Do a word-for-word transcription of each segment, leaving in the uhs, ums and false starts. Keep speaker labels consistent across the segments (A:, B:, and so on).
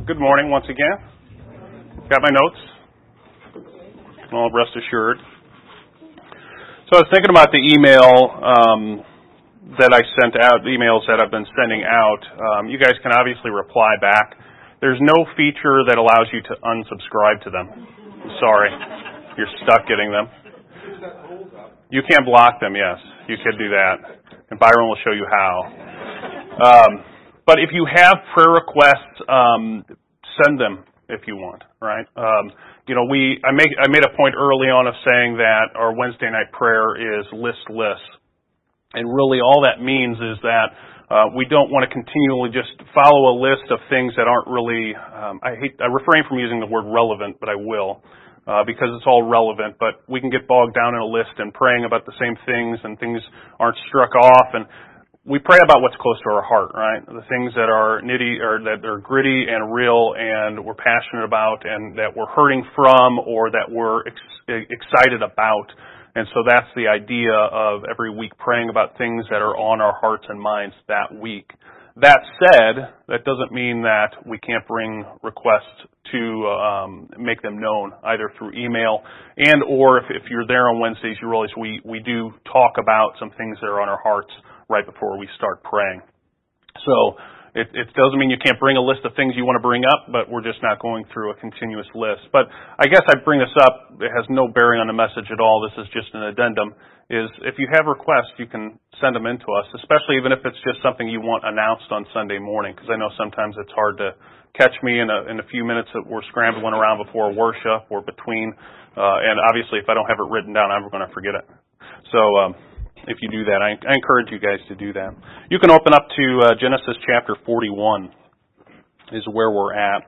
A: Good morning once again. Got my notes? Well, rest assured. So I was thinking about the email um, that I sent out, the emails that I've been sending out. Um, you guys can obviously reply back. There's no feature that allows you to unsubscribe to them. I'm sorry. You're stuck getting them. You can't block them, yes. You could do that. And Byron will show you how. Um, but if you have prayer requests, um, send them if you want, right? Um, you know, we I make I made a point early on of saying that our Wednesday night prayer is listless. And really all that means is that uh, we don't want to continually just follow a list of things that aren't really, um, I hate, I refrain from using the word relevant, but I will. Uh, because it's all relevant, but we can get bogged down in a list and praying about the same things, and things aren't struck off, and we pray about what's close to our heart, right? The things that are nitty, or that are gritty and real, and we're passionate about, and that we're hurting from, or that we're ex- excited about. And so that's the idea of every week praying about things that are on our hearts and minds that week. That said, that doesn't mean that we can't bring requests to um, make them known, either through email and or if, if you're there on Wednesdays, you realize we, we do talk about some things that are on our hearts right before we start praying. So it, it doesn't mean you can't bring a list of things you want to bring up, but we're just not going through a continuous list. But I guess I bring this up, it has no bearing on the message at all, this is just an addendum, is if you have requests, you can send them in to us, especially even if it's just something you want announced on Sunday morning, because I know sometimes it's hard to catch me in a, in a few minutes that we're scrambling around before worship or between, uh, and obviously if I don't have it written down, I'm going to forget it. So um, if you do that, I, I encourage you guys to do that. You can open up to uh, Genesis chapter forty-one is where we're at.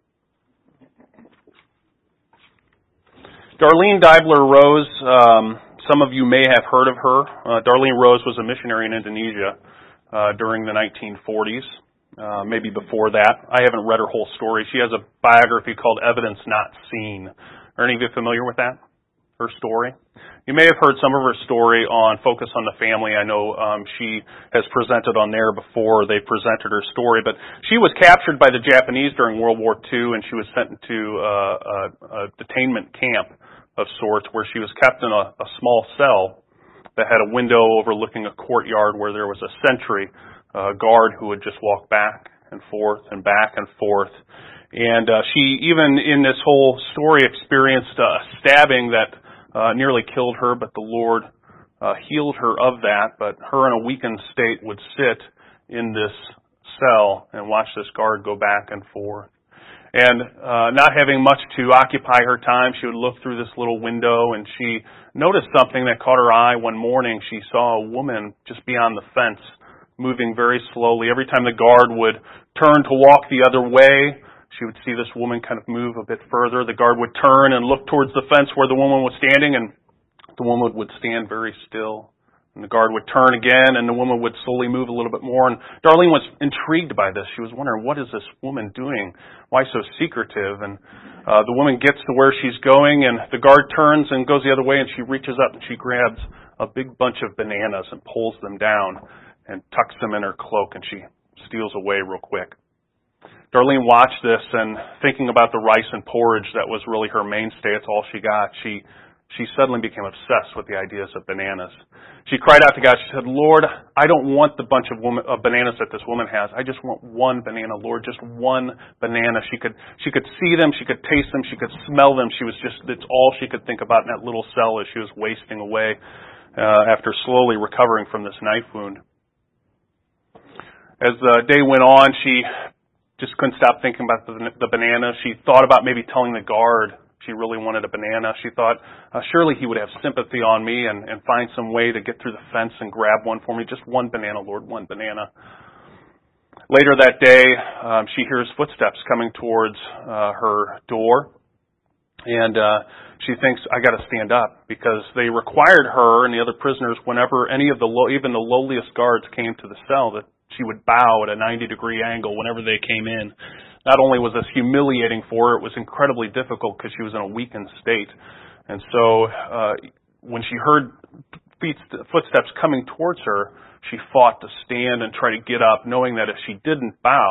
A: Darlene Deibler Rose, um, some of you may have heard of her. Uh, Darlene Rose was a missionary in Indonesia uh, during the nineteen forties, uh, maybe before that. I haven't read her whole story. She has a biography called Evidence Not Seen. Are any of you familiar with that, her story? You may have heard some of her story on Focus on the Family. I know um, she has presented on there before. They presented her story. But she was captured by the Japanese during World War Two, and she was sent into uh, a, a detainment camp of sorts where she was kept in a, a small cell that had a window overlooking a courtyard where there was a sentry uh, guard who would just walk back and forth and back and forth. And uh, she, even in this whole story, experienced a stabbing that uh, nearly killed her, but the Lord uh, healed her of that. But her in a weakened state would sit in this cell and watch this guard go back and forth. And uh, not having much to occupy her time, she would look through this little window, and she noticed something that caught her eye one morning. She saw a woman just beyond the fence, moving very slowly. Every time the guard would turn to walk the other way, she would see this woman kind of move a bit further. The guard would turn and look towards the fence where the woman was standing, and the woman would stand very still. And the guard would turn again, and the woman would slowly move a little bit more. And Darlene was intrigued by this. She was wondering, what is this woman doing? Why so secretive? And uh, the woman gets to where she's going, and the guard turns and goes the other way, and she reaches up and she grabs a big bunch of bananas and pulls them down and tucks them in her cloak, and she steals away real quick. Darlene watched this, and thinking about the rice and porridge that was really her mainstay, it's all she got, she she suddenly became obsessed with the ideas of bananas. She cried out to God. She said, Lord, I don't want the bunch of, woman, of bananas that this woman has. I just want one banana, Lord, just one banana. She could she could see them, she could taste them, she could smell them. She was just, that's all she could think about in that little cell as she was wasting away uh, after slowly recovering from this knife wound. As the day went on, she just couldn't stop thinking about the, the banana. She thought about maybe telling the guard she really wanted a banana. She thought, uh, surely he would have sympathy on me and, and find some way to get through the fence and grab one for me. Just one banana, Lord, one banana. Later that day, um, she hears footsteps coming towards uh, her door. And uh, she thinks, I got to stand up, because they required her and the other prisoners, whenever any of the, low, even the lowliest guards came to the cell, that she would bow at a ninety degree angle whenever they came in. Not only was this humiliating for her, it was incredibly difficult because she was in a weakened state. And so uh, when she heard feet, footsteps coming towards her, she fought to stand and try to get up, knowing that if she didn't bow,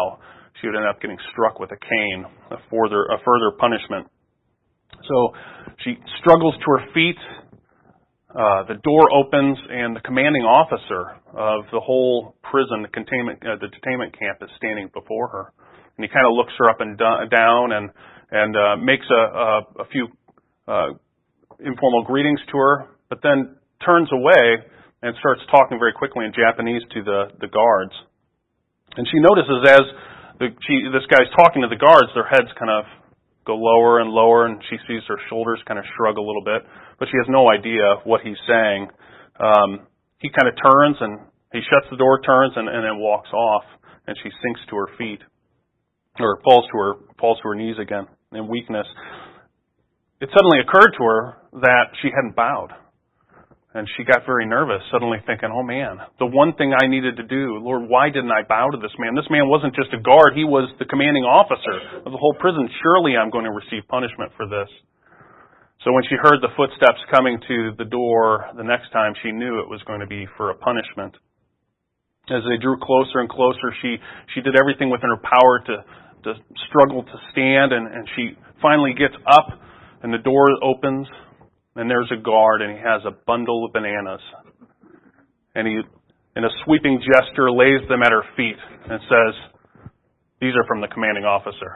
A: she would end up getting struck with a cane, a further, a further punishment. So she struggles to her feet. Uh, the door opens, and the commanding officer of the whole prison, the containment, uh, the detainment camp, is standing before her. And he kind of looks her up and do- down and and uh, makes a, a, a few uh, informal greetings to her, but then turns away and starts talking very quickly in Japanese to the, the guards. And she notices as the, she, this guy's talking to the guards, their heads kind of go lower and lower, and she sees their shoulders kind of shrug a little bit, but she has no idea what he's saying. Um, he kind of turns, and he shuts the door, turns, and, and then walks off, and she sinks to her feet, or falls to her, falls to her knees again in weakness. It suddenly occurred to her that she hadn't bowed. And she got very nervous, suddenly thinking, oh man, the one thing I needed to do, Lord, why didn't I bow to this man? This man wasn't just a guard, he was the commanding officer of the whole prison. Surely I'm going to receive punishment for this. So when she heard the footsteps coming to the door the next time, she knew it was going to be for a punishment. As they drew closer and closer, she, she did everything within her power to, to struggle to stand, and, and she finally gets up, and the door opens. And there's a guard, and he has a bundle of bananas. And he, in a sweeping gesture, lays them at her feet and says, these are from the commanding officer.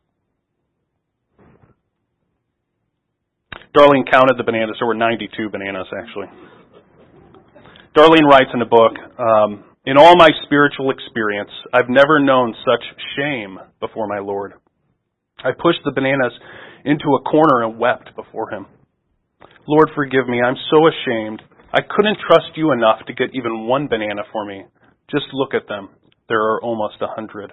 A: Darlene counted the bananas. There were ninety-two bananas, actually. Darlene writes in the book, um, in all my spiritual experience, I've never known such shame before my Lord. I pushed the bananas into a corner and wept before him. Lord, forgive me. I'm so ashamed. I couldn't trust you enough to get even one banana for me. Just look at them. There are almost a hundred.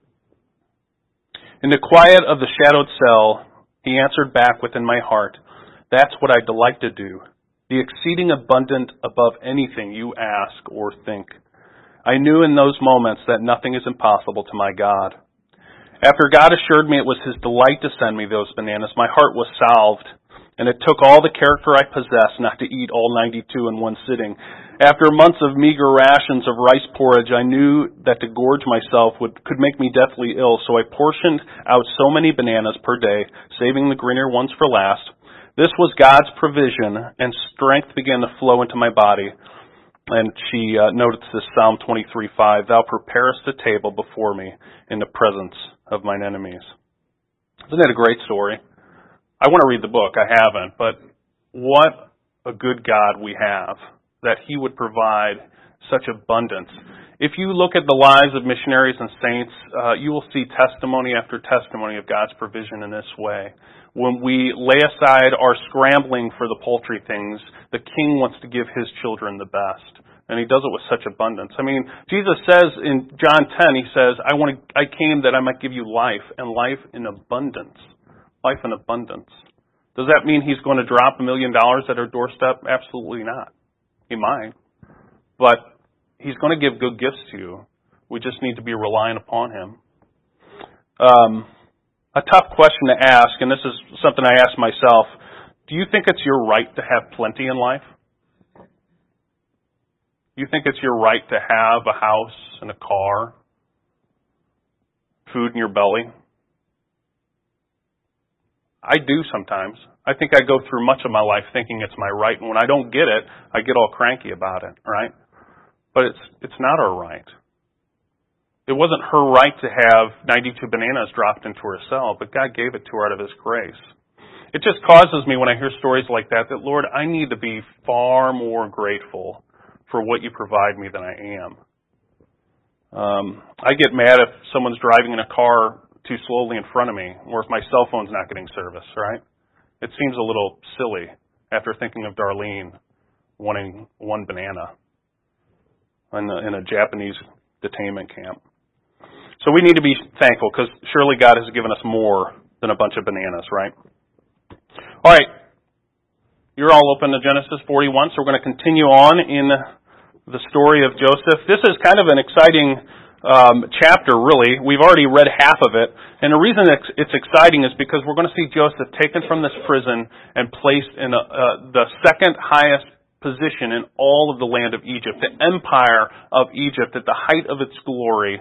A: In the quiet of the shadowed cell, he answered back within my heart, that's what I delight to do, the exceeding abundant above anything you ask or think. I knew in those moments that nothing is impossible to my God. After God assured me it was his delight to send me those bananas, my heart was salved. And it took all the character I possess not to eat all ninety-two in one sitting. After months of meager rations of rice porridge, I knew that to gorge myself would could make me deathly ill, so I portioned out so many bananas per day, saving the greener ones for last. This was God's provision, and strength began to flow into my body. And she uh, notes this Psalm twenty-three five, thou preparest a table before me in the presence of mine enemies. Isn't that a great story? I want to read the book. I haven't. But what a good God we have, that he would provide such abundance. If you look at the lives of missionaries and saints, uh, you will see testimony after testimony of God's provision in this way. When we lay aside our scrambling for the paltry things, the King wants to give his children the best. And he does it with such abundance. I mean, Jesus says in John ten, he says, I want to, I came that I might give you life, and life in abundance. Life in abundance. Does that mean he's going to drop a million dollars at our doorstep? Absolutely not. He might. But he's going to give good gifts to you. We just need to be reliant upon him. Um, a tough question to ask, and this is something I ask myself. Do you think it's your right to have plenty in life? Do you think it's your right to have a house and a car, food in your belly? I do sometimes. I think I go through much of my life thinking it's my right, and when I don't get it, I get all cranky about it, right? But it's it's not our right. It wasn't her right to have ninety-two bananas dropped into her cell, but God gave it to her out of his grace. It just causes me when I hear stories like that, that, Lord, I need to be far more grateful for what you provide me than I am. Um, I get mad if someone's driving in a car too slowly in front of me, or if my cell phone's not getting service, right? It seems a little silly after thinking of Darlene wanting one banana in a, in a Japanese detainment camp. So we need to be thankful, because surely God has given us more than a bunch of bananas, right? All right. You're all open to Genesis forty-one, so we're going to continue on in the story of Joseph. This is kind of an exciting Um, chapter, really. We've already read half of it. And the reason it's, it's exciting is because we're going to see Joseph taken from this prison and placed in a, uh, the second highest position in all of the land of Egypt, the empire of Egypt at the height of its glory.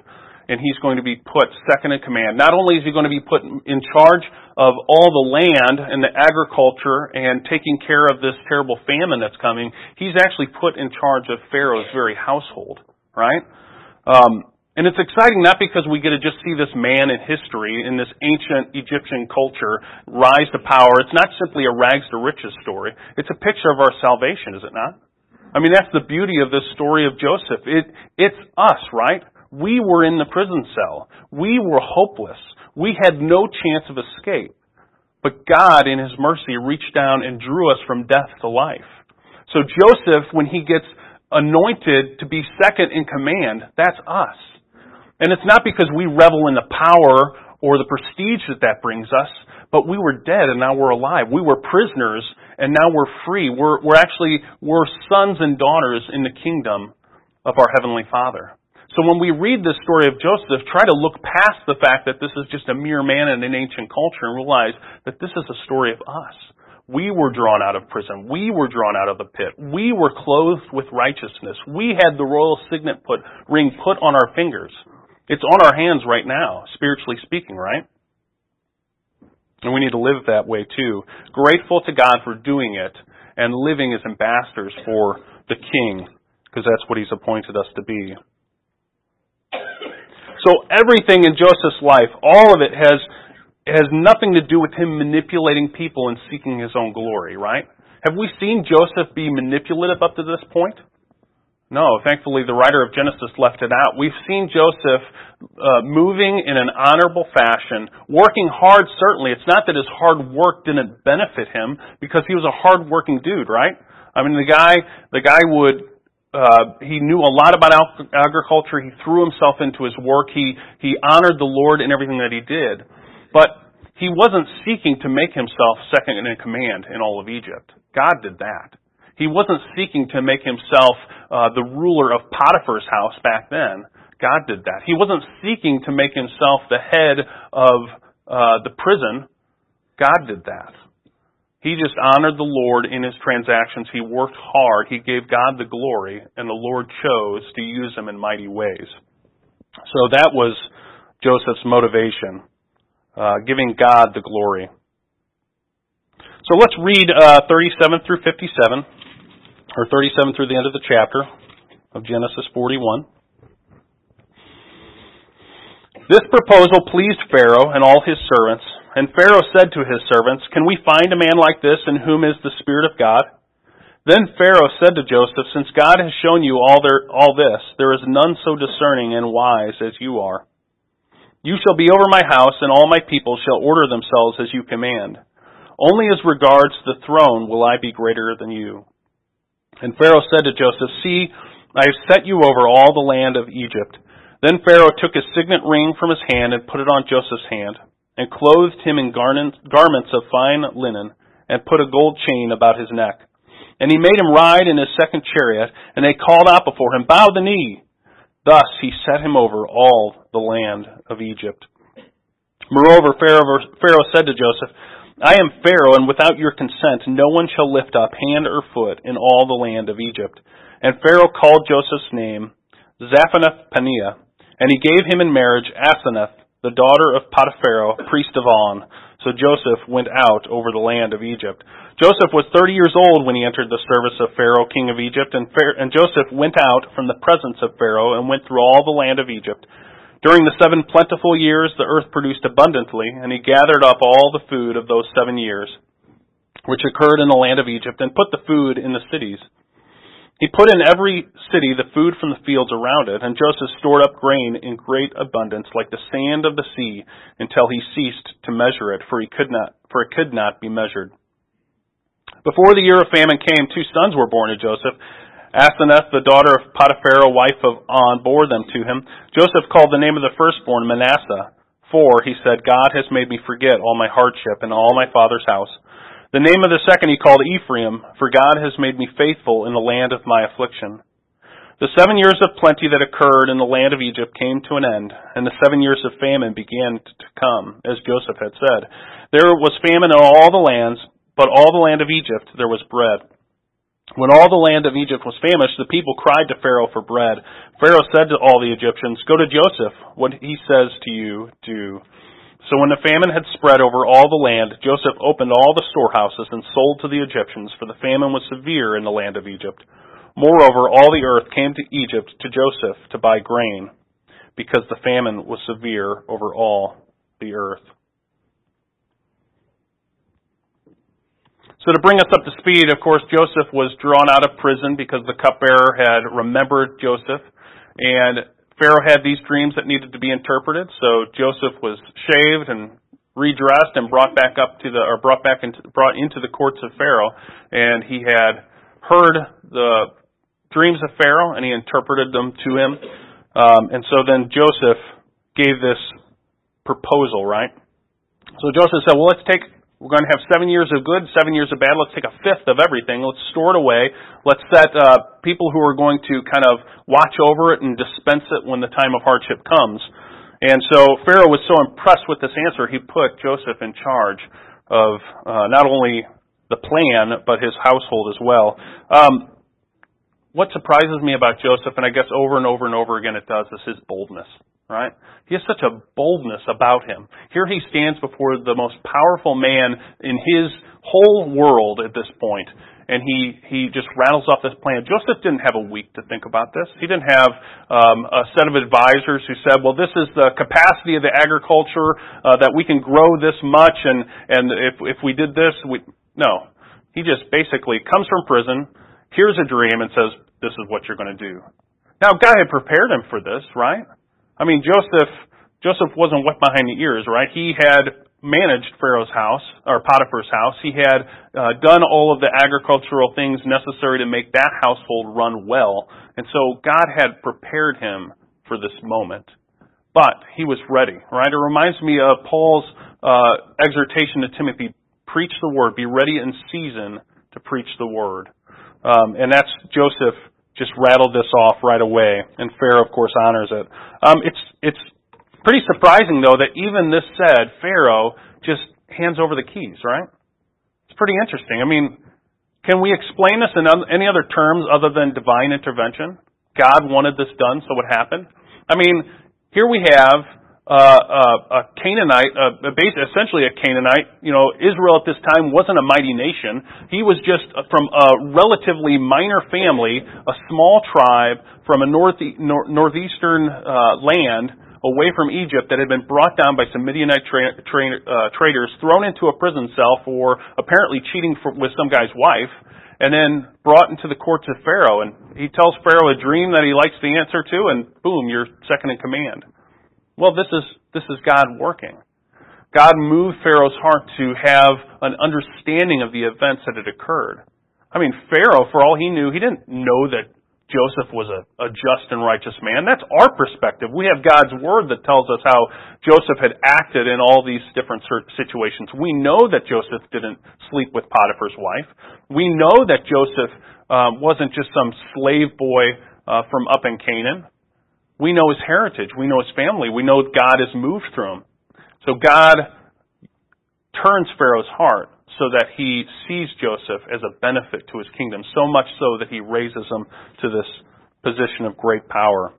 A: and he's going to be put second in command. Not only is he going to be put in charge of all the land and the agriculture and taking care of this terrible famine that's coming, he's actually put in charge of Pharaoh's very household, right? Um, And it's exciting not because we get to just see this man in history, in this ancient Egyptian culture, rise to power. It's not simply a rags to riches story. It's a picture of our salvation, is it not? I mean, that's the beauty of this story of Joseph. It, it's us, right? We were in the prison cell. We were hopeless. We had no chance of escape. But God, in His mercy, reached down and drew us from death to life. So Joseph, when he gets anointed to be second in command, that's us. And it's not because we revel in the power or the prestige that that brings us, but we were dead and now we're alive. We were prisoners and now we're free. We're, we're actually, we're sons and daughters in the kingdom of our Heavenly Father. So when we read this story of Joseph, try to look past the fact that this is just a mere man in an ancient culture and realize that this is a story of us. We were drawn out of prison. We were drawn out of the pit. We were clothed with righteousness. We had the royal signet put, ring put on our fingers. It's on our hands right now, spiritually speaking, right? And we need to live that way too. Grateful to God for doing it and living as ambassadors for the King, because that's what He's appointed us to be. So everything in Joseph's life, all of it has, has nothing to do with him manipulating people and seeking his own glory, right? Have we seen Joseph be manipulative up to this point? No, thankfully the writer of Genesis left it out. We've seen Joseph uh, moving in an honorable fashion, working hard, certainly. It's not that his hard work didn't benefit him, because he was a hard-working dude, right? I mean, the guy, the guy would, uh, he knew a lot about agriculture. He threw himself into his work. He, he honored the Lord in everything that he did. But he wasn't seeking to make himself second in command in all of Egypt. God did that. He wasn't seeking to make himself uh, the ruler of Potiphar's house back then. God did that. He wasn't seeking to make himself the head of uh, the prison. God did that. He just honored the Lord in his transactions. He worked hard. He gave God the glory, and the Lord chose to use him in mighty ways. So that was Joseph's motivation, uh, giving God the glory. So let's read uh, thirty-seven through fifty-seven, or thirty-seven through the end of the chapter of Genesis forty-one. This proposal pleased Pharaoh and all his servants, and Pharaoh said to his servants, "Can we find a man like this in whom is the Spirit of God?" Then Pharaoh said to Joseph, "Since God has shown you all, there, all this, there is none so discerning and wise as you are. You shall be over my house, and all my people shall order themselves as you command. Only as regards the throne will I be greater than you." And Pharaoh said to Joseph, "See, I have set you over all the land of Egypt." Then Pharaoh took his signet ring from his hand and put it on Joseph's hand, and clothed him in garments of fine linen, and put a gold chain about his neck. And he made him ride in his second chariot, and they called out before him, "Bow the knee." Thus he set him over all the land of Egypt. Moreover, Pharaoh, Pharaoh said to Joseph, "I am Pharaoh, and without your consent no one shall lift up hand or foot in all the land of Egypt." And Pharaoh called Joseph's name Zaphenath-Paneah, and he gave him in marriage Asenath, the daughter of Potiphar, priest of On. So Joseph went out over the land of Egypt. Joseph was thirty years old when he entered the service of Pharaoh, king of Egypt, and, Pharaoh, and Joseph went out from the presence of Pharaoh and went through all the land of Egypt. During the seven plentiful years, the earth produced abundantly, and he gathered up all the food of those seven years, which occurred in the land of Egypt, and put the food in the cities. He put in every city the food from the fields around it, and Joseph stored up grain in great abundance, like the sand of the sea, until he ceased to measure it, for he could not, for it could not be measured. Before the year of famine came, two sons were born to Joseph. Asenath, the daughter of Potiphar, wife of On, bore them to him. Joseph called the name of the firstborn Manasseh, for, he said, "God has made me forget all my hardship and all my father's house." The name of the second he called Ephraim, for God has made me faithful in the land of my affliction. The seven years of plenty that occurred in the land of Egypt came to an end, and the seven years of famine began to come, as Joseph had said. There was famine in all the lands, but all the land of Egypt there was bread. When all the land of Egypt was famished, the people cried to Pharaoh for bread. Pharaoh said to all the Egyptians, "Go to Joseph. What he says to you, do." So when the famine had spread over all the land, Joseph opened all the storehouses and sold to the Egyptians, for the famine was severe in the land of Egypt. Moreover, all the earth came to Egypt to Joseph to buy grain, because the famine was severe over all the earth. So to bring us up to speed, of course, Joseph was drawn out of prison because the cupbearer had remembered Joseph, and Pharaoh had these dreams that needed to be interpreted. So Joseph was shaved and redressed and brought back up to the, or brought back into, brought into the courts of Pharaoh, and he had heard the dreams of Pharaoh, and he interpreted them to him. Um, and so then Joseph gave this proposal, right? So Joseph said, well, let's take, we're going to have seven years of good, seven years of bad. Let's take a fifth of everything. Let's store it away. Let's set uh, people who are going to kind of watch over it and dispense it when the time of hardship comes. And so Pharaoh was so impressed with this answer, he put Joseph in charge of uh, not only the plan, but his household as well. Um, what surprises me about Joseph, and I guess over and over and over again it does, is his boldness. Right? He has such a boldness about him. Here he stands before the most powerful man in his whole world at this point, and he, he just rattles off this plan. Joseph didn't have a week to think about this. He didn't have um, a set of advisors who said, well, this is the capacity of the agriculture, uh, that we can grow this much, and, and if, if we did this, we... No. He just basically comes from prison, hears a dream, and says, this is what you're going to do. Now, God had prepared him for this, right? I mean, Joseph Joseph wasn't wet behind the ears, right? He had managed Pharaoh's house, or Potiphar's house. He had uh, done all of the agricultural things necessary to make that household run well. And so God had prepared him for this moment. But he was ready, right? It reminds me of Paul's uh, exhortation to Timothy, preach the word, be ready in season to preach the word. Um, and that's Joseph just rattled this off right away, and Pharaoh, of course, honors it. Um, it's it's pretty surprising, though, that even this said, Pharaoh just hands over the keys, right? It's pretty interesting. I mean, can we explain this in any other terms other than divine intervention? God wanted this done, so it happened. I mean, here we have uh, uh, a Canaanite, uh, essentially a Canaanite. You know, Israel at this time wasn't a mighty nation. He was just from a relatively minor family, a small tribe from a north, nor, northeastern uh, land away from Egypt that had been brought down by some Midianite tra- tra- uh, traders, thrown into a prison cell for apparently cheating for, with some guy's wife, and then brought into the courts of Pharaoh. And he tells Pharaoh a dream that he likes the answer to, and boom, you're second in command. Well, this is this is God working. God moved Pharaoh's heart to have an understanding of the events that had occurred. I mean, Pharaoh, for all he knew, he didn't know that Joseph was a, a just and righteous man. That's our perspective. We have God's word that tells us how Joseph had acted in all these different situations. We know that Joseph didn't sleep with Potiphar's wife. We know that Joseph um, wasn't just some slave boy uh, from up in Canaan. We know his heritage. We know his family. We know God has moved through him. So God turns Pharaoh's heart so that he sees Joseph as a benefit to his kingdom, so much so that he raises him to this position of great power.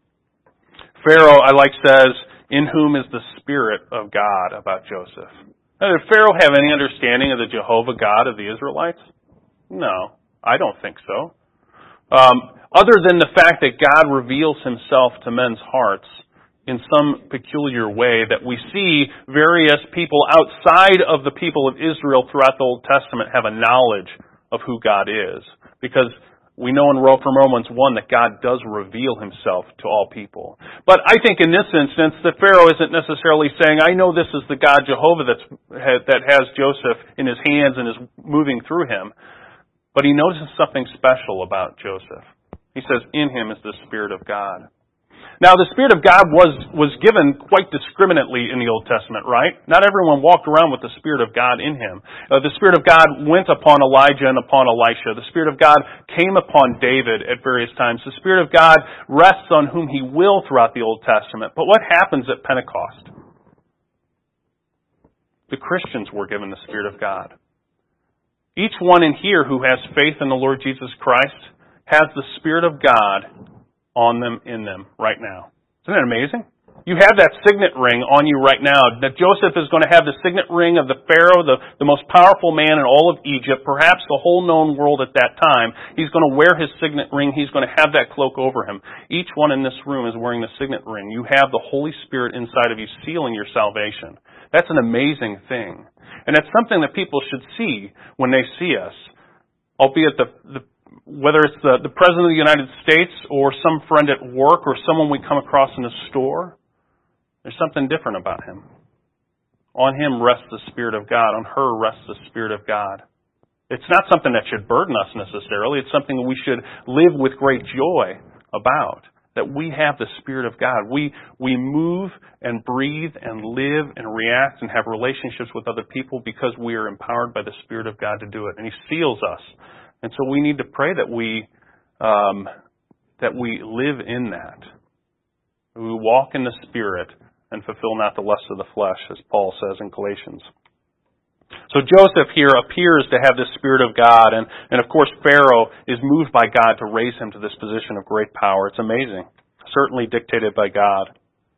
A: Pharaoh, I like, says, in whom is the Spirit of God about Joseph. Now, did Pharaoh have any understanding of the Jehovah God of the Israelites? No, I don't think so. Um, other than the fact that God reveals himself to men's hearts in some peculiar way, that we see various people outside of the people of Israel throughout the Old Testament have a knowledge of who God is. Because we know in from Romans one that God does reveal himself to all people. But I think in this instance that Pharaoh isn't necessarily saying, I know this is the God Jehovah that's, that has Joseph in his hands and is moving through him. But he notices something special about Joseph. He says, in him is the Spirit of God. Now, the Spirit of God was, was given quite discriminately in the Old Testament, right? Not everyone walked around with the Spirit of God in him. Uh, the Spirit of God went upon Elijah and upon Elisha. The Spirit of God came upon David at various times. The Spirit of God rests on whom he will throughout the Old Testament. But what happens at Pentecost? The Christians were given the Spirit of God. Each one in here who has faith in the Lord Jesus Christ has the Spirit of God on them, in them, right now. Isn't that amazing? You have that signet ring on you right now. That Joseph is going to have the signet ring of the Pharaoh, the, the most powerful man in all of Egypt, perhaps the whole known world at that time. He's going to wear his signet ring. He's going to have that cloak over him. Each one in this room is wearing the signet ring. You have the Holy Spirit inside of you sealing your salvation. That's an amazing thing. And it's something that people should see when they see us. Albeit the, the whether it's the, the President of the United States or some friend at work or someone we come across in a store, there's something different about him. On him rests the Spirit of God. On her rests the Spirit of God. It's not something that should burden us necessarily. It's something that we should live with great joy about. That we have the Spirit of God. We we move and breathe and live and react and have relationships with other people because we are empowered by the Spirit of God to do it. And He seals us. And so we need to pray that we um, that we live in that. We walk in the Spirit and fulfill not the lusts of the flesh, as Paul says in Galatians. So Joseph here appears to have the Spirit of God, and, and of course Pharaoh is moved by God to raise him to this position of great power. It's amazing. Certainly dictated by God.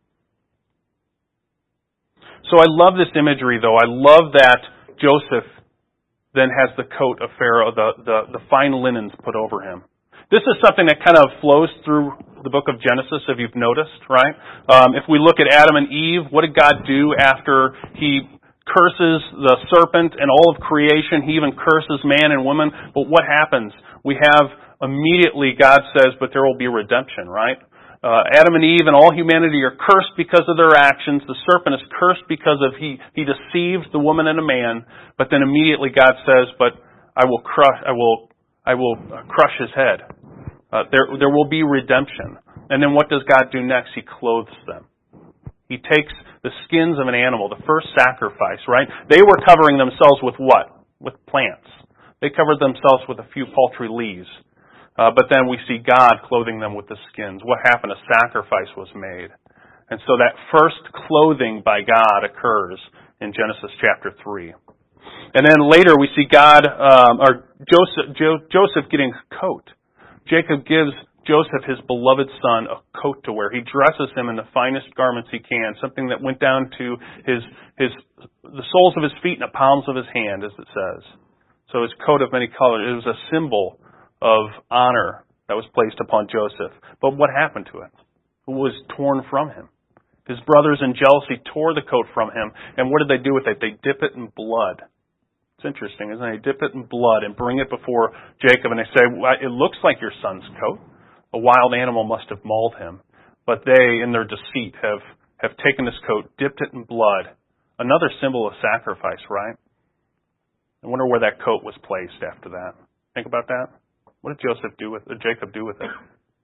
A: So I love this imagery, though. I love that Joseph then has the coat of Pharaoh, the, the, the fine linens put over him. This is something that kind of flows through the book of Genesis, if you've noticed, right? Um, if we look at Adam and Eve, what did God do after He curses the serpent and all of creation? He even curses man and woman. But what happens? We have immediately God says, but there will be redemption, right? Uh, Adam and Eve and all humanity are cursed because of their actions. The serpent is cursed because of he he deceived the woman and a man. But then immediately God says, but I will crush I will I will crush his head. Uh, there there will be redemption. And then what does God do next? He clothes them. He takes the skins of an animal, the first sacrifice, right? They were covering themselves with what? With plants. They covered themselves with a few paltry leaves. Uh, but then we see God clothing them with the skins. What happened? A sacrifice was made. And so that first clothing by God occurs in Genesis chapter three. And then later we see God, um, or Joseph, jo- Joseph getting a coat. Jacob gives Joseph, his beloved son, a coat to wear. He dresses him in the finest garments he can, something that went down to his his the soles of his feet and the palms of his hand, as it says. So his coat of many colors, it was a symbol of honor that was placed upon Joseph. But what happened to it? It was torn from him. His brothers in jealousy tore the coat from him, and what did they do with it? They dip it in blood. It's interesting, isn't it? They dip it in blood and bring it before Jacob, and they say, well, it looks like your son's coat. A wild animal must have mauled him. But they, in their deceit, have, have taken this coat, dipped it in blood. Another symbol of sacrifice, right? I wonder where that coat was placed after that. Think about that. What did Joseph do with or Jacob do with it?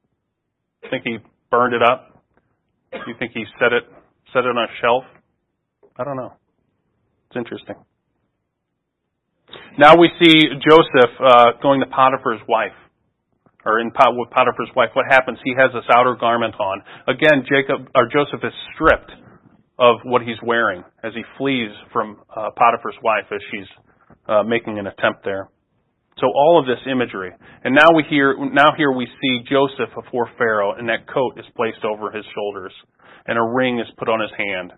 A: Think he burned it up? Do you think he set it set it on a shelf? I don't know. It's interesting. Now we see Joseph uh, going to Potiphar's wife. Or in Pot- with Potiphar's wife, what happens? He has this outer garment on. Again, Jacob or Joseph is stripped of what he's wearing as he flees from uh, Potiphar's wife as she's uh, making an attempt there. So all of this imagery, and now we hear now here we see Joseph before Pharaoh, and that coat is placed over his shoulders, and a ring is put on his hand.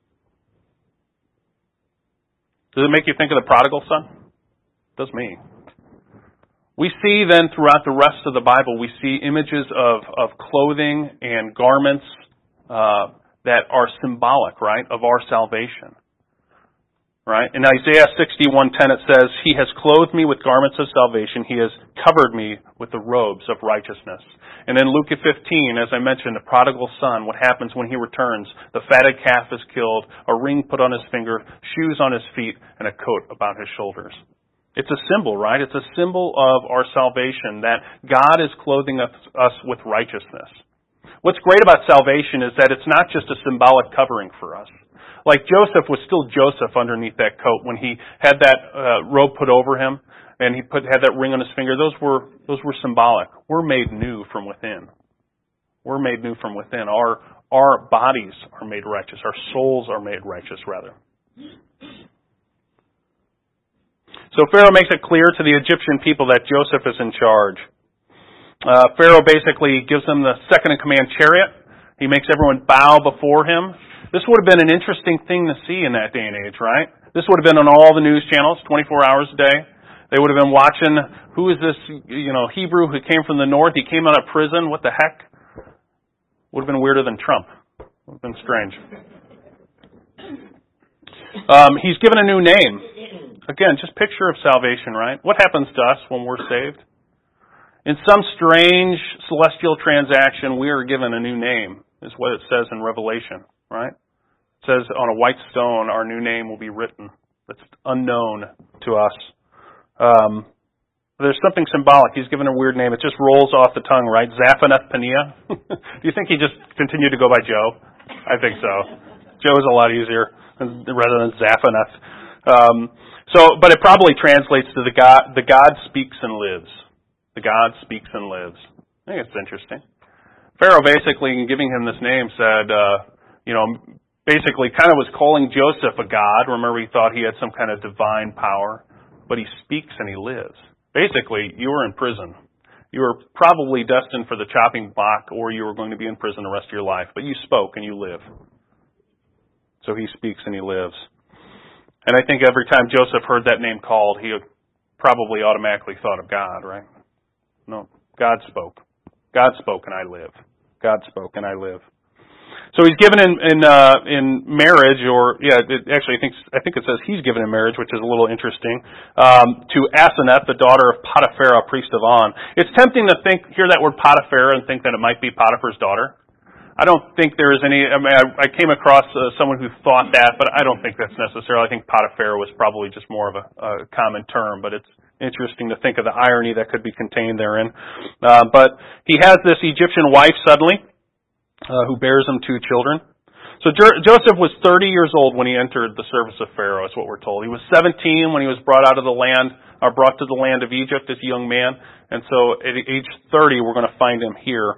A: Does it make you think of the prodigal son? It does me. We see then throughout the rest of the Bible, we see images of, of clothing and garments uh, that are symbolic, right, of our salvation. Right? In Isaiah sixty-one ten it says, He has clothed me with garments of salvation. He has covered me with the robes of righteousness. And in Luke fifteen, as I mentioned, the prodigal son, what happens when he returns? The fatted calf is killed, a ring put on his finger, shoes on his feet, and a coat about his shoulders. It's a symbol, right? It's a symbol of our salvation, that God is clothing us, us with righteousness. What's great about salvation is that it's not just a symbolic covering for us. Like Joseph was still Joseph underneath that coat when he had that uh, robe put over him and he put had that ring on his finger. Those were those were symbolic. We're made new from within. We're made new from within. Our our bodies are made righteous. Our souls are made righteous, rather. So Pharaoh makes it clear to the Egyptian people that Joseph is in charge. Uh, Pharaoh basically gives them the second-in-command chariot. He makes everyone bow before him. This would have been an interesting thing to see in that day and age, right? This would have been on all the news channels, twenty-four hours a day. They would have been watching, who is this, you know, Hebrew who came from the north? He came out of prison. What the heck? Would have been weirder than Trump. Would have been strange. Um, he's given a new name. Again, just picture of salvation, right? What happens to us when we're saved? In some strange celestial transaction, we are given a new name, is what it says in Revelation, right? It says on a white stone, our new name will be written. That's unknown to us. Um, there's something symbolic. He's given a weird name. It just rolls off the tongue, right? Zaphaneth-Paneah. Do you think he just continued to go by Joe? I think so. Joe is a lot easier rather than Zaphaneth. Um, so, but it probably translates to the God, the God speaks and lives. The God speaks and lives. I think it's interesting. Pharaoh basically, in giving him this name, said, uh, you know, basically kind of was calling Joseph a god. Remember, he thought he had some kind of divine power. But he speaks and he lives. Basically, you were in prison. You were probably destined for the chopping block, or you were going to be in prison the rest of your life. But you spoke and you live. So he speaks and he lives. And I think every time Joseph heard that name called, he probably automatically thought of God, right? No, God spoke. God spoke and I live. God spoke and I live. So he's given in in, uh, in marriage, or yeah, it, actually I think I think it says he's given in marriage, which is a little interesting, um, to Asenath, the daughter of Potiphar, priest of On. It's tempting to think hear that word Potiphar and think that it might be Potiphar's daughter. I don't think there is any. I mean, I, I came across uh, someone who thought that, but I don't think that's necessarily. I think Potiphar was probably just more of a, a common term, but it's interesting to think of the irony that could be contained therein. Uh, but he has this Egyptian wife suddenly, uh, who bears him two children. So jo- Joseph was thirty years old when he entered the service of Pharaoh, is what we're told. He was seventeen when he was brought out of the land, or brought to the land of Egypt as a young man. And so at age thirty, we're going to find him here.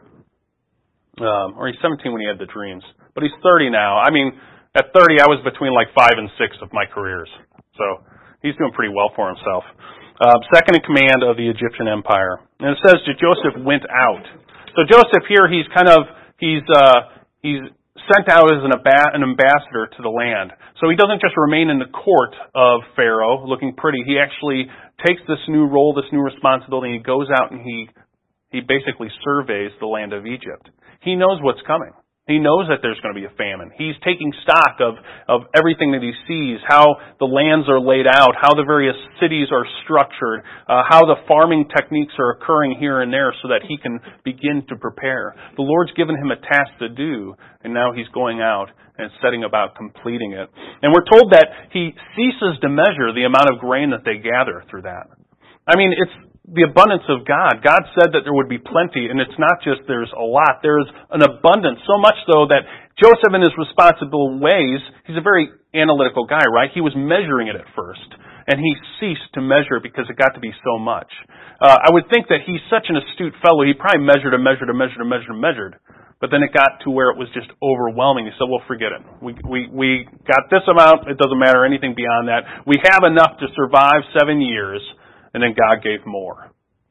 A: Um, or he's seventeen when he had the dreams. But he's thirty now. I mean, at thirty, I was between like five and six of my careers. So he's doing pretty well for himself. Uh, second in command of the Egyptian empire. And it says that Joseph went out. So Joseph here, he's kind of, he's, uh, he's sent out as an, ab- an ambassador to the land. So he doesn't just remain in the court of Pharaoh looking pretty. He actually takes this new role, this new responsibility, and he goes out and he, he basically surveys the land of Egypt. He knows what's coming. He knows that there's going to be a famine. He's taking stock of, of everything that he sees, how the lands are laid out, how the various cities are structured, uh, how the farming techniques are occurring here and there so that he can begin to prepare. The Lord's given him a task to do, and now he's going out and setting about completing it. And we're told that he ceases to measure the amount of grain that they gather through that. I mean, it's the abundance of God. God said that there would be plenty, and it's not just there's a lot. There's an abundance, so much so that Joseph, in his responsible ways, he's a very analytical guy, right? He was measuring it at first, and he ceased to measure because it got to be so much. Uh, I would think that he's such an astute fellow, he probably measured and measured and measured and measured and measured. But then it got to where it was just overwhelming. He said, well, forget it. We, we, we got this amount. It doesn't matter anything beyond that. We have enough to survive seven years. And then God gave more.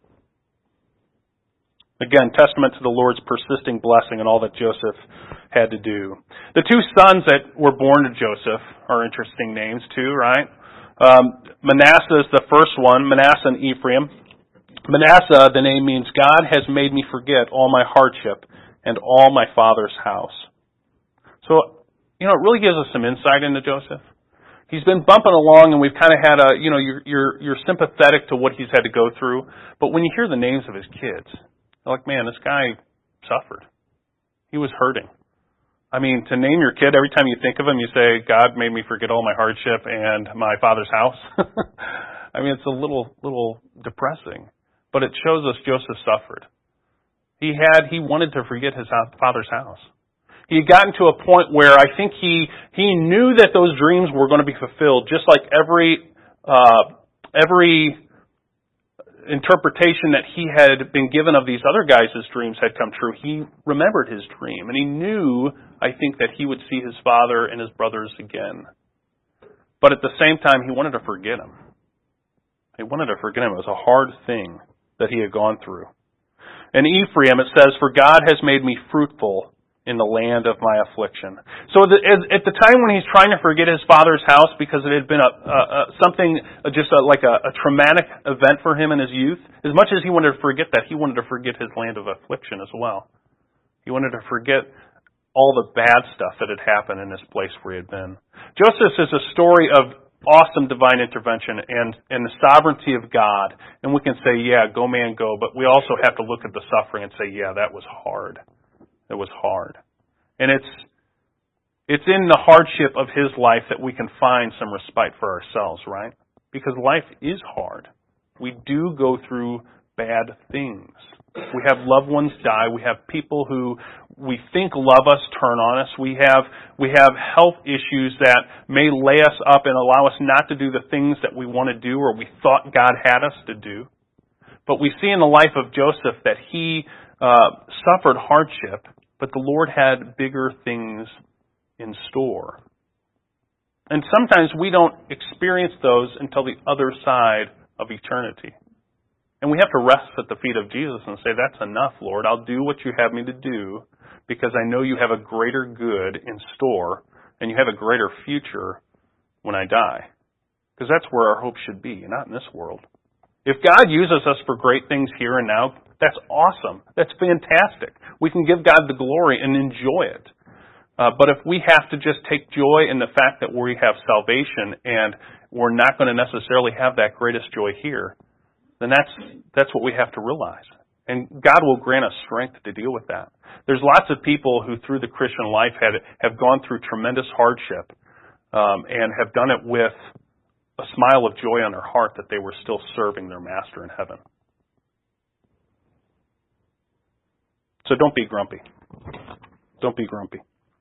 A: Again, testament to the Lord's persisting blessing and all that Joseph had to do. The two sons that were born to Joseph are interesting names too, right? Um, Manasseh is the first one, Manasseh and Ephraim. Manasseh, the name means God has made me forget all my hardship and all my father's house. So, you know, it really gives us some insight into Joseph. He's been bumping along, and we've kind of had a, you know, you're, you're, you're sympathetic to what he's had to go through. But when you hear the names of his kids, you're like, man, this guy suffered. He was hurting. I mean, to name your kid, every time you think of him, you say, God made me forget all my hardship and my father's house. I mean, it's a little, little depressing. But it shows us Joseph suffered. He had, he wanted to forget his father's house. He had gotten to a point where I think he he knew that those dreams were going to be fulfilled, just like every uh, every interpretation that he had been given of these other guys' dreams had come true. He remembered his dream, and he knew, I think, that he would see his father and his brothers again. But at the same time, he wanted to forget them. He wanted to forget him. It was a hard thing that he had gone through. And Ephraim, it says, "For God has made me fruitful in the land of my affliction." So the, at the time when he's trying to forget his father's house because it had been a, a, a something, just a, like a, a traumatic event for him in his youth, as much as he wanted to forget that, he wanted to forget his land of affliction as well. He wanted to forget all the bad stuff that had happened in this place where he had been. Joseph is a story of awesome divine intervention and, and the sovereignty of God. And we can say, yeah, go man, go. But we also have to look at the suffering and say, yeah, that was hard. It was hard. And it's it's in the hardship of his life that we can find some respite for ourselves, right? Because life is hard. We do go through bad things. We have loved ones die. We have people who we think love us turn on us. We have we have health issues that may lay us up and allow us not to do the things that we want to do or we thought God had us to do. But we see in the life of Joseph that he uh, suffered hardship, but the Lord had bigger things in store. And sometimes we don't experience those until the other side of eternity. And we have to rest at the feet of Jesus and say, that's enough, Lord. I'll do what you have me to do because I know you have a greater good in store and you have a greater future when I die. Because that's where our hope should be, not in this world. If God uses us for great things here and now, that's awesome. That's fantastic. We can give God the glory and enjoy it. Uh, but if we have to just take joy in the fact that we have salvation and we're not going to necessarily have that greatest joy here, then that's that's what we have to realize. And God will grant us strength to deal with that. There's lots of people who through the Christian life had have gone through tremendous hardship um, and have done it with a smile of joy on their heart that they were still serving their Master in heaven. So don't be grumpy. Don't be grumpy.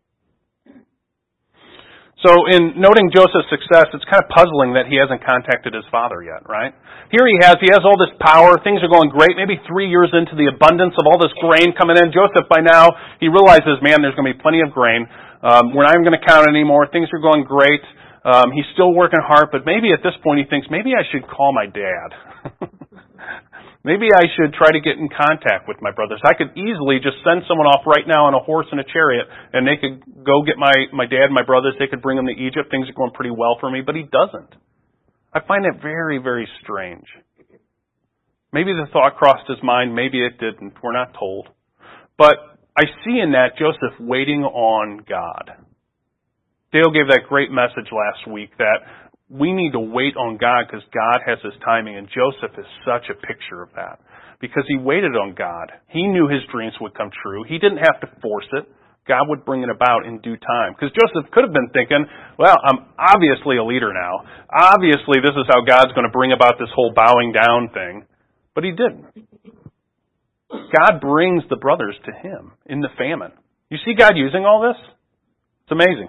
A: So in noting Joseph's success, it's kind of puzzling that he hasn't contacted his father yet, right? Here he has, he has all this power, things are going great, maybe three years into the abundance of all this grain coming in. Joseph, by now, he realizes, man, there's going to be plenty of grain. Um, we're not even going to count anymore. Things are going great. Um, he's still working hard, but maybe at this point he thinks, maybe I should call my dad. Maybe I should try to get in contact with my brothers. I could easily just send someone off right now on a horse and a chariot, and they could go get my, my dad and my brothers. They could bring them to Egypt. Things are going pretty well for me, but he doesn't. I find that very, very strange. Maybe the thought crossed his mind. Maybe it didn't. We're not told. But I see in that Joseph waiting on God. Dale gave that great message last week that we need to wait on God because God has His timing, and Joseph is such a picture of that because he waited on God. He knew his dreams would come true. He didn't have to force it. God would bring it about in due time. Because Joseph could have been thinking, well, I'm obviously a leader now. Obviously this is how God's going to bring about this whole bowing down thing. But he didn't. God brings the brothers to him in the famine. You see God using all this? It's amazing.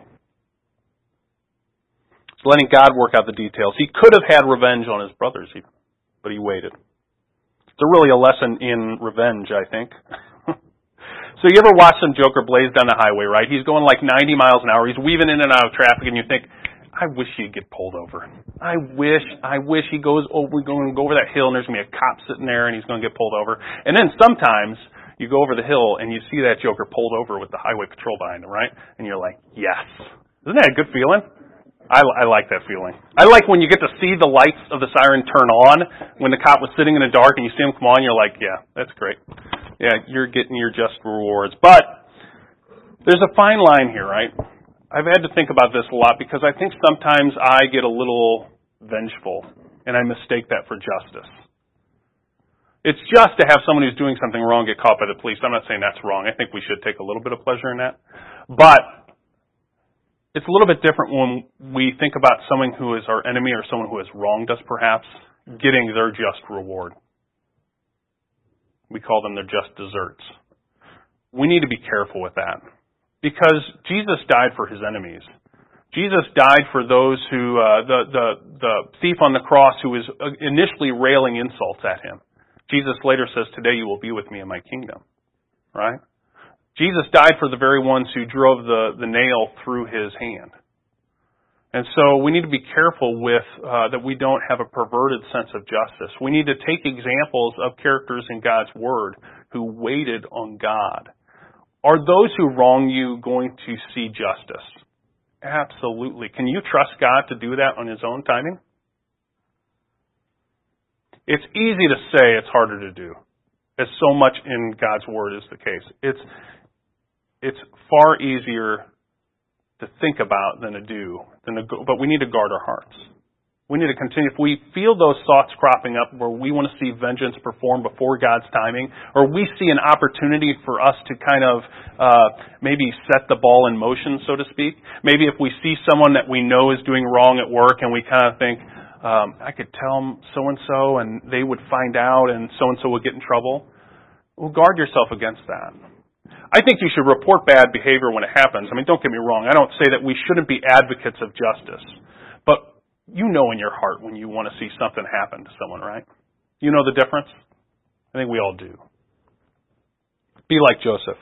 A: Letting God work out the details. He could have had revenge on his brothers, but he waited. It's really a lesson in revenge, I think. So you ever watch some joker blaze down the highway, right? He's going like ninety miles an hour. He's weaving in and out of traffic, and you think, I wish he'd get pulled over. I wish, I wish he goes, oh, we're going to go over that hill, and there's going to be a cop sitting there, and he's going to get pulled over. And then sometimes you go over the hill, and you see that joker pulled over with the highway patrol behind him, right? And you're like, yes. Isn't that a good feeling? I, I like that feeling. I like when you get to see the lights of the siren turn on when the cop was sitting in the dark and you see him come on, you're like, yeah, that's great. Yeah, you're getting your just rewards. But there's a fine line here, right? I've had to think about this a lot because I think sometimes I get a little vengeful and I mistake that for justice. It's just to have someone who's doing something wrong get caught by the police. I'm not saying that's wrong. I think we should take a little bit of pleasure in that. But it's a little bit different when we think about someone who is our enemy or someone who has wronged us, perhaps, getting their just reward. We call them their just desserts. We need to be careful with that because Jesus died for his enemies. Jesus died for those who, uh, the, the, the thief on the cross who was initially railing insults at him. Jesus later says, today you will be with me in my kingdom. Right? Jesus died for the very ones who drove the, the nail through his hand. And so we need to be careful with uh, that we don't have a perverted sense of justice. We need to take examples of characters in God's Word who waited on God. Are those who wrong you going to see justice? Absolutely. Can you trust God to do that on His own timing? It's easy to say, it's harder to do. As so much in God's Word is the case. It's it's far easier to think about than to do. Than to go, but we need to guard our hearts. We need to continue. If we feel those thoughts cropping up where we want to see vengeance performed before God's timing, or we see an opportunity for us to kind of uh, maybe set the ball in motion, so to speak. Maybe if we see someone that we know is doing wrong at work and we kind of think, um, I could tell them so-and-so and they would find out and so-and-so would get in trouble. Well, guard yourself against that. I think you should report bad behavior when it happens. I mean, don't get me wrong. I don't say that we shouldn't be advocates of justice. But you know in your heart when you want to see something happen to someone, right? You know the difference? I think we all do. Be like Joseph.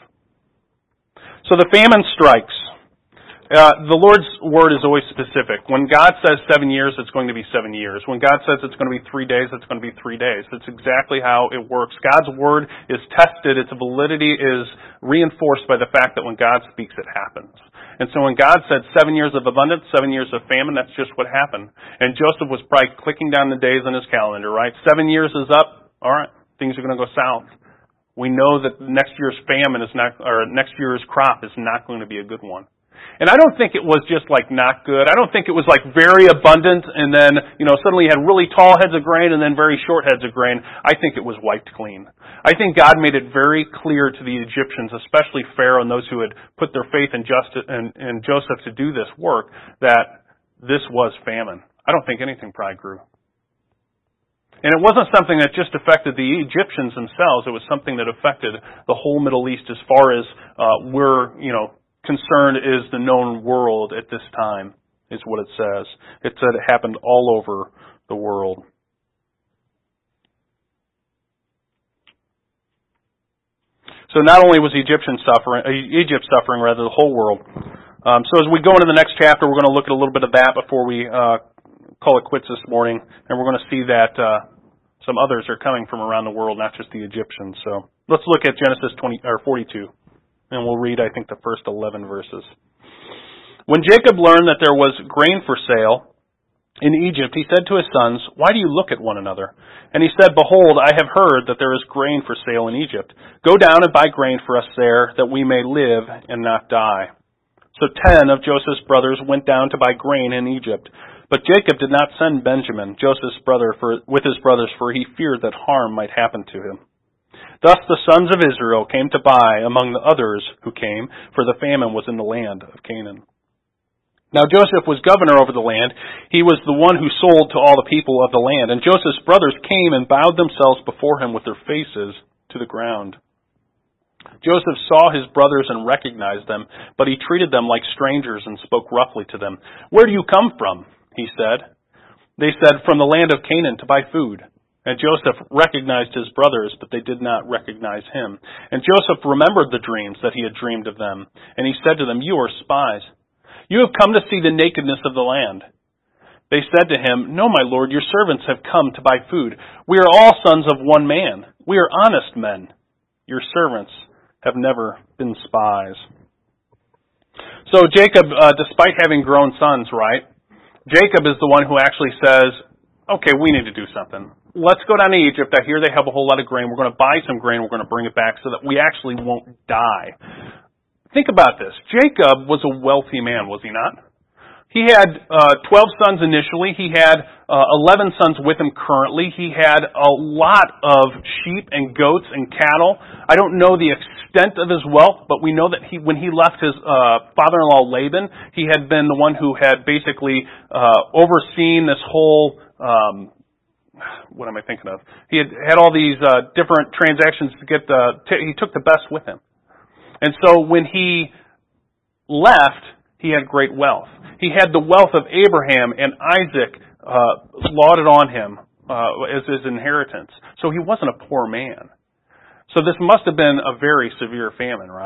A: So the famine strikes. Uh, the Lord's word is always specific. When God says seven years, it's going to be seven years. When God says it's going to be three days, it's going to be three days. It's exactly how it works. God's word is tested. Its validity is reinforced by the fact that when God speaks, it happens. And so when God said seven years of abundance, seven years of famine, that's just what happened. And Joseph was probably clicking down the days on his calendar, right? Seven years is up. All right, things are going to go south. We know that next year's famine is not, or next year's crop is not going to be a good one. And I don't think it was just like not good. I don't think it was like very abundant and then, you know, suddenly you had really tall heads of grain and then very short heads of grain. I think it was wiped clean. I think God made it very clear to the Egyptians, especially Pharaoh and those who had put their faith in, Justice, in, in Joseph to do this work, that this was famine. I don't think anything probably grew. And it wasn't something that just affected the Egyptians themselves. It was something that affected the whole Middle East as far as uh, we're, you know, concerned is the known world at this time, is what it says. It said it happened all over the world. So not only was Egyptian suffering, Egypt suffering, rather the whole world. Um, so as we go into the next chapter, we're going to look at a little bit of that before we uh, call it quits this morning, and we're going to see that uh, some others are coming from around the world, not just the Egyptians. So let's look at Genesis twenty or forty-two. And we'll read, I think, the first eleven verses. When Jacob learned that there was grain for sale in Egypt, he said to his sons, "Why do you look at one another?" And he said, "Behold, I have heard that there is grain for sale in Egypt. Go down and buy grain for us there, that we may live and not die." So ten of Joseph's brothers went down to buy grain in Egypt. But Jacob did not send Benjamin, Joseph's brother, for, with his brothers, for he feared that harm might happen to him. Thus the sons of Israel came to buy among the others who came, for the famine was in the land of Canaan. Now Joseph was governor over the land. He was the one who sold to all the people of the land. And Joseph's brothers came and bowed themselves before him with their faces to the ground. Joseph saw his brothers and recognized them, but he treated them like strangers and spoke roughly to them. "Where do you come from?" he said. They said, "From the land of Canaan to buy food." And Joseph recognized his brothers, but they did not recognize him. And Joseph remembered the dreams that he had dreamed of them. And he said to them, "You are spies. You have come to see the nakedness of the land." They said to him, "No, my lord, your servants have come to buy food. We are all sons of one man. We are honest men. Your servants have never been spies." So Jacob, uh, despite having grown sons, right, Jacob is the one who actually says, okay, we need to do something. Let's go down to Egypt. I hear they have a whole lot of grain. We're going to buy some grain. We're going to bring it back so that we actually won't die. Think about this. Jacob was a wealthy man, was he not? He had uh, twelve sons initially. He had uh, eleven sons with him currently. He had a lot of sheep and goats and cattle. I don't know the extent of his wealth, but we know that he, when he left his uh, father-in-law Laban, he had been the one who had basically uh, overseen this whole um what am I thinking of? He had had all these uh, different transactions to get the, t- he took the best with him. And so when he left, he had great wealth. He had the wealth of Abraham and Isaac uh, lauded on him uh, as his inheritance. So he wasn't a poor man. So this must have been a very severe famine, right?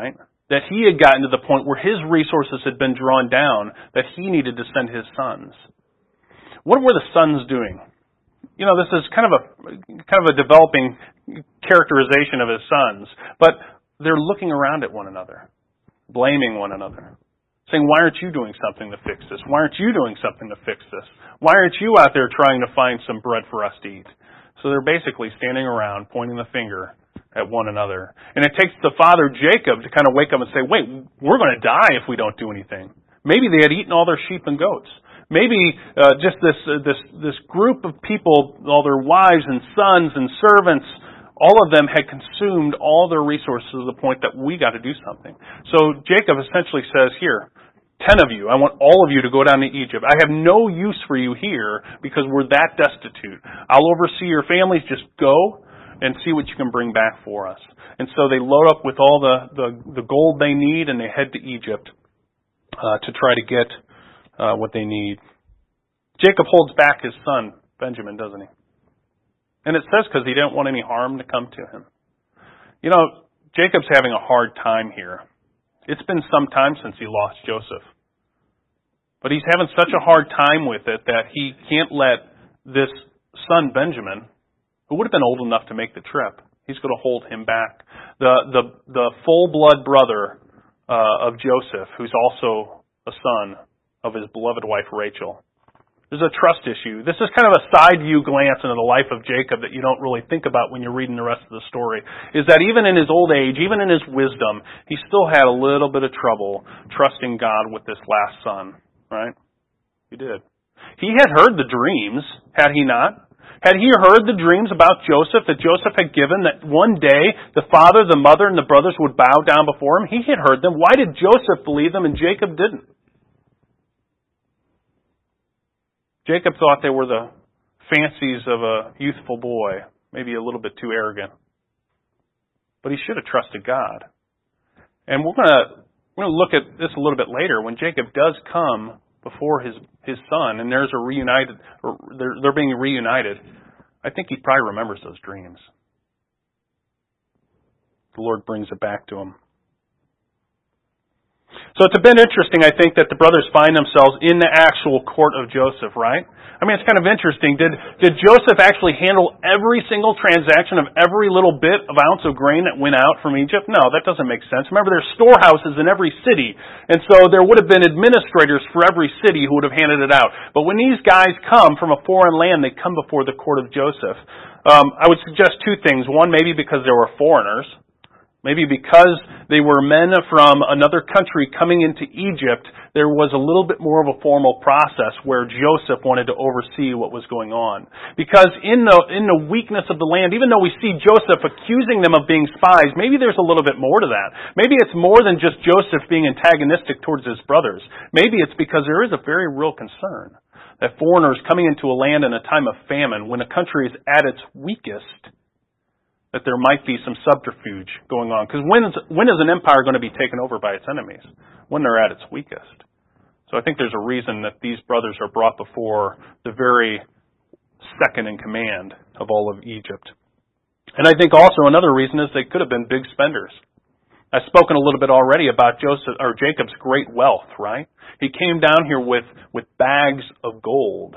A: that he had gotten to the point where his resources had been drawn down, that he needed to send his sons. What were the sons doing? You know, this is kind of a kind of a developing characterization of his sons, but they're looking around at one another, blaming one another, saying, why aren't you doing something to fix this? Why aren't you doing something to fix this? Why aren't you out there trying to find some bread for us to eat? So they're basically standing around, pointing the finger at one another. And it takes the father, Jacob, to kind of wake up and say, wait, we're going to die if we don't do anything. Maybe they had eaten all their sheep and goats. Maybe uh, just this uh, this this group of people, all their wives and sons and servants, all of them had consumed all their resources to the point that we got to do something. So Jacob essentially says, here, ten of you, I want all of you to go down to Egypt. I have no use for you here because we're that destitute. I'll oversee your families. Just go and see what you can bring back for us. And so they load up with all the, the, the gold they need, and they head to Egypt uh, to try to get uh, what they need. Jacob holds back his son, Benjamin, doesn't he? And it says because he didn't want any harm to come to him. You know, Jacob's having a hard time here. It's been some time since he lost Joseph. But he's having such a hard time with it that he can't let this son, Benjamin, who would have been old enough to make the trip, he's going to hold him back. The the the full-blood brother uh, of Joseph, who's also a son of his beloved wife Rachel. There's a trust issue. This is kind of a side view glance into the life of Jacob that you don't really think about when you're reading the rest of the story, is that even in his old age, even in his wisdom, he still had a little bit of trouble trusting God with this last son, right? He did. He had heard the dreams, had he not? Had he heard the dreams about Joseph that Joseph had given, that one day the father, the mother, and the brothers would bow down before him? He had heard them. Why did Joseph believe them and Jacob didn't? Jacob thought they were the fancies of a youthful boy, maybe a little bit too arrogant. But he should have trusted God. And we're going to we're going to look at this a little bit later when Jacob does come before his his son, and there's a reunited, or they're, they're being reunited. I think he probably remembers those dreams. The Lord brings it back to him. So it's a bit interesting, I think, that the brothers find themselves in the actual court of Joseph, right? I mean, it's kind of interesting. Did did Joseph actually handle every single transaction of every little bit of ounce of grain that went out from Egypt? No, that doesn't make sense. Remember, there's storehouses in every city, and so there would have been administrators for every city who would have handed it out. But when these guys come from a foreign land, they come before the court of Joseph. Um, I would suggest two things. One, maybe because they were foreigners. Maybe because they were men from another country coming into Egypt, there was a little bit more of a formal process where Joseph wanted to oversee what was going on. Because in the in the weakness of the land, even though we see Joseph accusing them of being spies, maybe there's a little bit more to that. Maybe it's more than just Joseph being antagonistic towards his brothers. Maybe it's because there is a very real concern that foreigners coming into a land in a time of famine, when a country is at its weakest, that there might be some subterfuge going on. Because when is, when is an empire going to be taken over by its enemies? When they're at its weakest. So I think there's a reason that these brothers are brought before the very second in command of all of Egypt. And I think also another reason is they could have been big spenders. I've spoken a little bit already about Joseph or Jacob's great wealth, right? He came down here with, with bags of gold.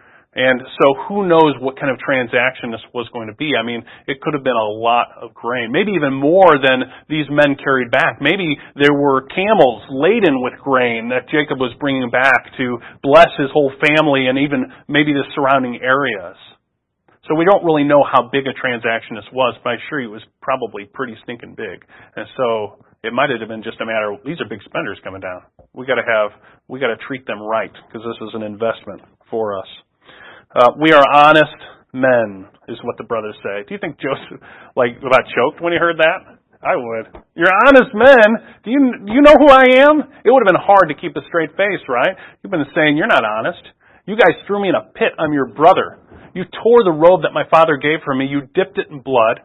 A: And so who knows what kind of transaction this was going to be. I mean, it could have been a lot of grain, maybe even more than these men carried back. Maybe there were camels laden with grain that Jacob was bringing back to bless his whole family and even maybe the surrounding areas. So we don't really know how big a transaction this was, but I'm sure it was probably pretty stinking big. And so it might have been just a matter of, these are big spenders coming down. We got to have, we got to treat them right because this is an investment for us. Uh, we are honest men, is what the brothers say. Do you think Joseph, like, about choked when he heard that? I would. You're honest men. Do you, do you know who I am? It would have been hard to keep a straight face, right? You've been saying, you're not honest. You guys threw me in a pit. I'm your brother. You tore the robe that my father gave for me. You dipped it in blood.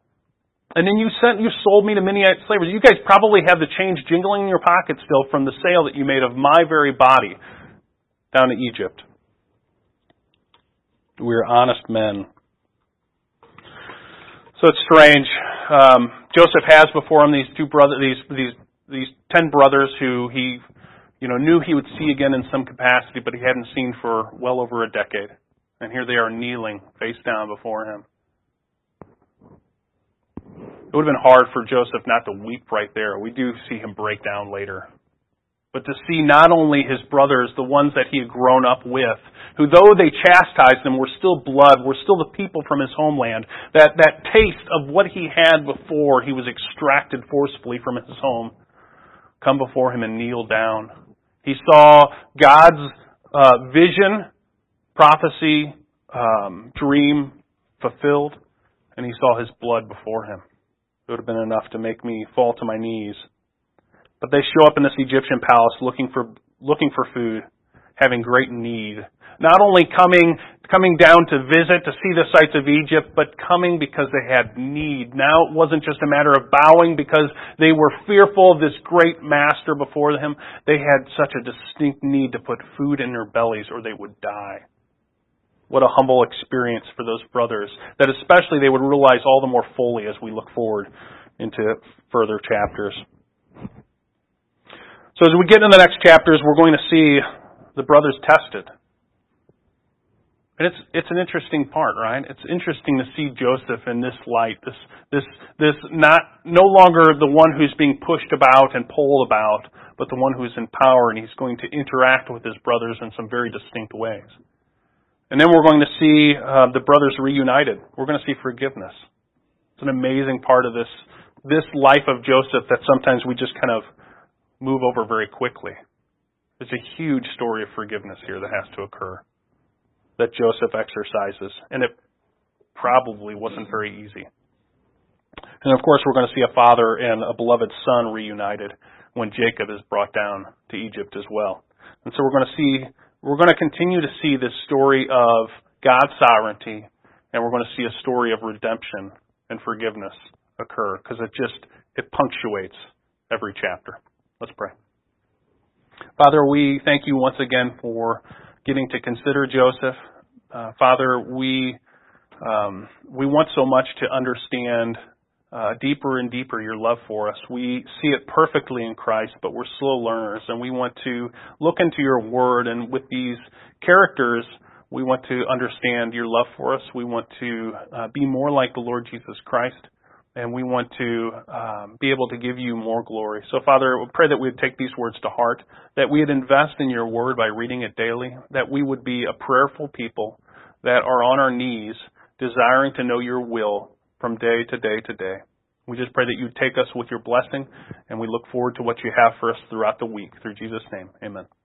A: And then you sent, you sold me to Midianite slavers. You guys probably have the change jingling in your pocket still from the sale that you made of my very body down to Egypt. We're honest men. So it's strange. Um, Joseph has before him these two brothers, these these these ten brothers who he, you know, knew he would see again in some capacity, but he hadn't seen for well over a decade. And here they are kneeling face down before him. It would have been hard for Joseph not to weep right there. We do see him break down later. But to see not only his brothers, the ones that he had grown up with, who though they chastised him were still blood, were still the people from his homeland, that, that taste of what he had before he was extracted forcibly from his home, come before him and kneel down. He saw God's uh, vision, prophecy, um, dream fulfilled, and he saw his blood before him. It would have been enough to make me fall to my knees. But they show up in this Egyptian palace looking for looking for food, having great need. Not only coming coming down to visit, to see the sights of Egypt, but coming because they had need. Now it wasn't just a matter of bowing because they were fearful of this great master before them. They had such a distinct need to put food in their bellies or they would die. What a humble experience for those brothers, that especially they would realize all the more fully as we look forward into further chapters. So as we get into the next chapters, we're going to see the brothers tested. And it's it's an interesting part, right? It's interesting to see Joseph in this light, this this this not no longer the one who's being pushed about and pulled about, but the one who's in power, and he's going to interact with his brothers in some very distinct ways. And then we're going to see uh, the brothers reunited. We're going to see forgiveness. It's an amazing part of this this life of Joseph that sometimes we just kind of move over very quickly. There's a huge story of forgiveness here that has to occur, that Joseph exercises, and it probably wasn't very easy. And of course, we're going to see a father and a beloved son reunited when Jacob is brought down to Egypt as well. And so we're going to see, we're going to continue to see this story of God's sovereignty, and we're going to see a story of redemption and forgiveness occur, because it just, it punctuates every chapter. Let's pray. Father, we thank you once again for getting to consider Joseph. Uh, Father, we um, we want so much to understand uh, deeper and deeper your love for us. We see it perfectly in Christ, but we're slow learners, and we want to look into your word, and with these characters, we want to understand your love for us. We want to uh, be more like the Lord Jesus Christ, and we want to um, be able to give you more glory. So, Father, we pray that we would take these words to heart, that we would invest in your word by reading it daily, that we would be a prayerful people that are on our knees, desiring to know your will from day to day to day. We just pray that you take us with your blessing, and we look forward to what you have for us throughout the week. Through Jesus' name, amen.